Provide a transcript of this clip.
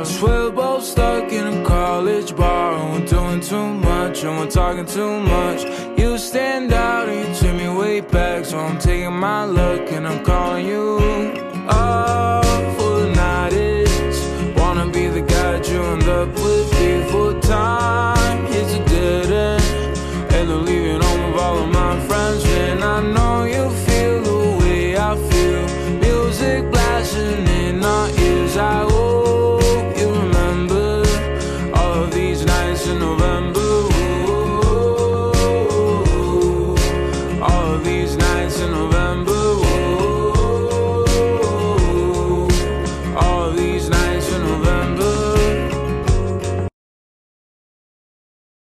We're both stuck in a college bar, and we're doing too much, and we're talking too much. You stand out and you turn me way back, so I'm taking my luck and I'm calling you up for the night is. Wanna be the guy that you end up with before time hits a dead end, and they're leaving home with all of my friends. And I know you feel the way I feel, music blasting in our ears. I hope you remember all of these nights in November. All of these nights in November.